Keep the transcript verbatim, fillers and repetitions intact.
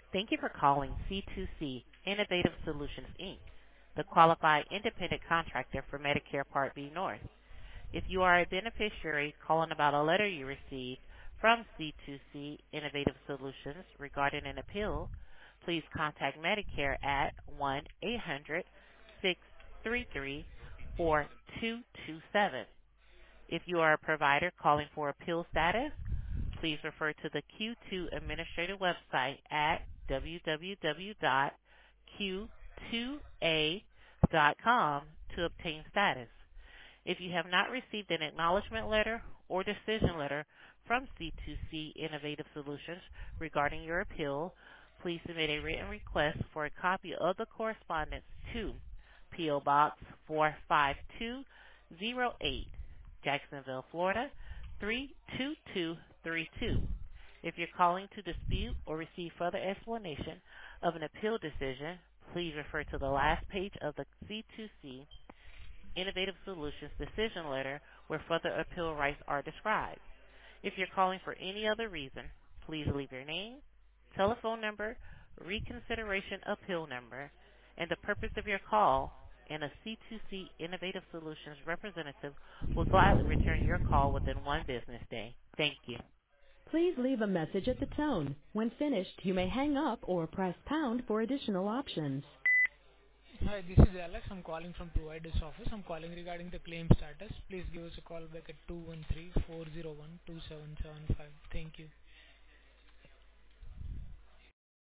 Thank you for calling C two C Innovative Solutions, Incorporated, the qualified independent contractor for Medicare Part B North. If you are a beneficiary calling about a letter you received from C two C Innovative Solutions regarding an appeal, please contact Medicare at one eight hundred six three three four two two seven. If you are a provider calling for appeal status, please refer to the Q two Administrator website at w w w dot q two a dot com to obtain status. If you have not received an acknowledgment letter or decision letter from C two C Innovative Solutions regarding your appeal, please submit a written request for a copy of the correspondence to P O. Box four five two zero eight, Jacksonville, Florida three two two three two. If you're calling to dispute or receive further explanation of an appeal decision, please refer to the last page of the C two C Innovative Solutions decision letter where further appeal rights are described. If you're calling for any other reason, please leave your name, telephone number, reconsideration appeal number, and the purpose of your call, and a C two C Innovative Solutions representative will gladly return your call within one business day. Thank you. Please leave a message at the tone. When finished, you may hang up or press pound for additional options. Hi, this is Alex. I'm calling from provider's office. I'm calling regarding the claim status. Please give us a call back at two one three, four zero one, two seven seven five. Thank you.